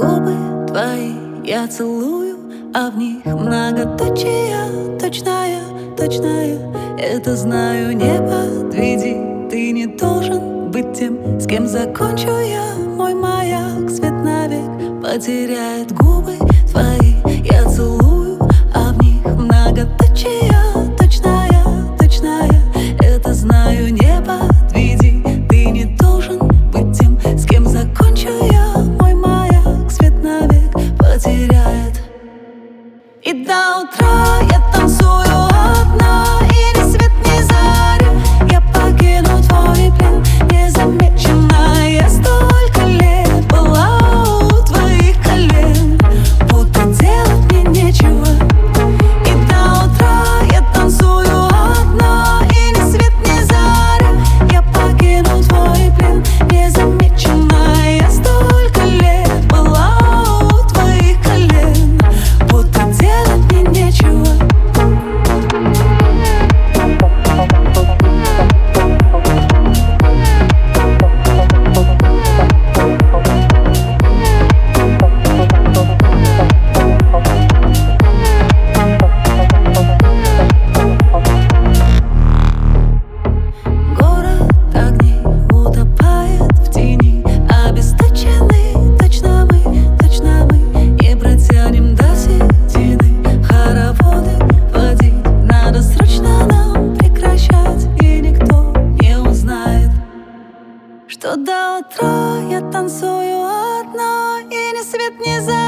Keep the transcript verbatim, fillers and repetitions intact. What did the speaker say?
Губы твои я целую, а в них многоточие, точная, точная. Это знаю, не подведи, ты не должен быть тем, с кем закончу я. Мой маяк свет навек потеряет. Губы твои я целую, а в них многоточие, точная, точная. Это знаю, не подведи, ты не должен быть тем, с кем закончу я. Мой маяк свет навек потеряет. И до утра я танцую одна, и ни свет, ни заря я покину твой плен незамеченная. Я столько лет была у твоих колен, будто делать мне нечего. И до утра я танцую одна, и ни свет, ни заря я покину твой плен незамеченная. Я столько лет была у твоих колен, будто делать мне нечего. Город огней утопает в тени, обесточенный. Точно мы, точно мы не протянем до середины. Хороводы водить надо срочно нам прекращать, и никто не узнает, что до утра я танцую одна, и ни свет, ни заря